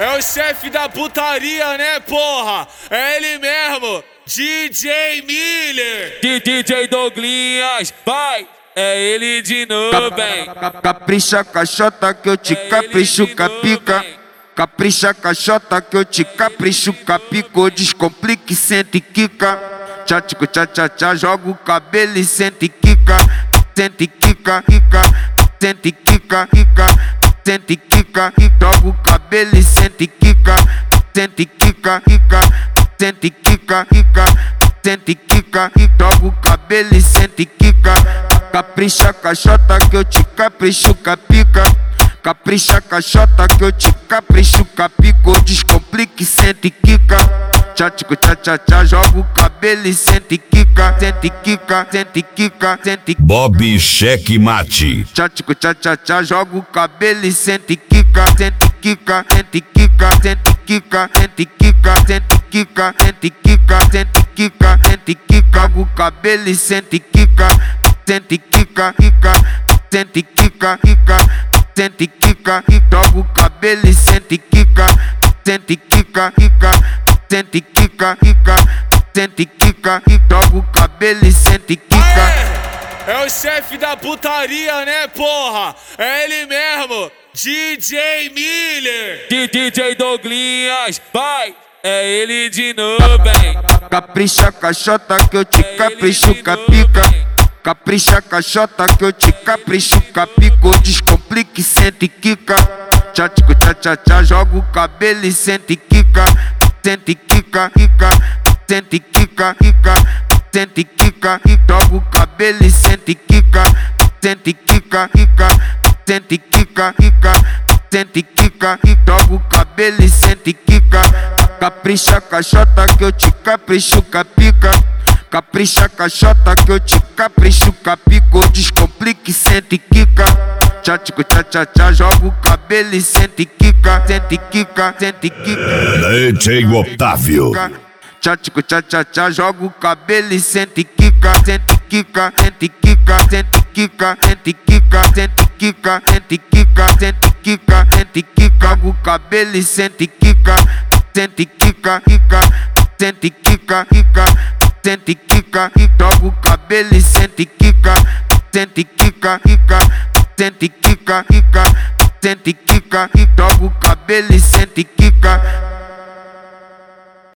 É o chefe da putaria, né, porra? É ele mesmo, DJ Miller. DJ Douglinhas, vai! É ele de novo, hein? Capricha caixota que eu te capricho capica. Capricha caixota que eu te capricho capico. Descomplique, sente e quica. Tchatico tchá tchá tchá, joga o cabelo e sente e quica. Sente e quica, quica. Sente e quica, quica. Sente e quica, joga o cabelo e sente e quica. Sente e quica, quica. Sente e quica, quica. Sente e quica, joga o cabelo e sente e quica. Capricha caixota que eu te capricho capica. Capricha caixota que eu te capricho capico. Descomplique, sente e quica. Tchatico tchá tchá tchá, joga o cabelo e sente e quica. Sente e quica, sente e quica, sente e quica. Bob Checkmate. Tchatico tchá tchá tchá, joga o cabelo e sente e quica. Sente e quica, sente e quica, sente e quica, sente e quica, sente e quica, sente e quica, sente e quica, sente e quica. Joga o cabelo e sente e quica. Sente e quica, quica. Sente e quica, quica. Sente e quica, joga o cabelo e sente e quica. Sente e quica, quica. Sente e quica, quica. Sente e quica, joga o cabelo e sente e quica. É o chefe da putaria, né, porra? É ele mesmo, DJ Miller. DJ Douglinhas, vai! É ele de novo, hein? Capricha caixota que eu te capricho capica. Capricha caixota que eu te capricho capico. Descomplique, sente e quica. Tchatico tchá tchá tchá, joga o cabelo e sente e quica. Sente e quica, quica. Sente e quica, quica. Sente e quica, joga o cabelo e sente e quica. Sente e quica, quica. Sente e quica, quica. Sente e quica, joga o cabelo e sente e quica. Capricha caixota que eu te capricho capica. Capricha caixota que eu te capricho capico. Descomplique, sente e quica. Tchatico tchá tchá tchá, joga o cabelo e sente e quica. Sente e quica, sente e quica. DJ Otávio. Tchatico tchá tchá tchá, joga o cabelo e sente e quica. Sente e quica, sente e quica, sente e quica, sente e quica, sente e quica, sente e quica, sente e quica, sente e quica. Joga o cabelo e sente e quica. Sente e quica, quica. Sente e quica, quica. Sente e quica, joga o cabelo e sente e quica. Sente e quica, quica. Sente e quica, quica. Sente e quica, joga o cabelo e sente e quica.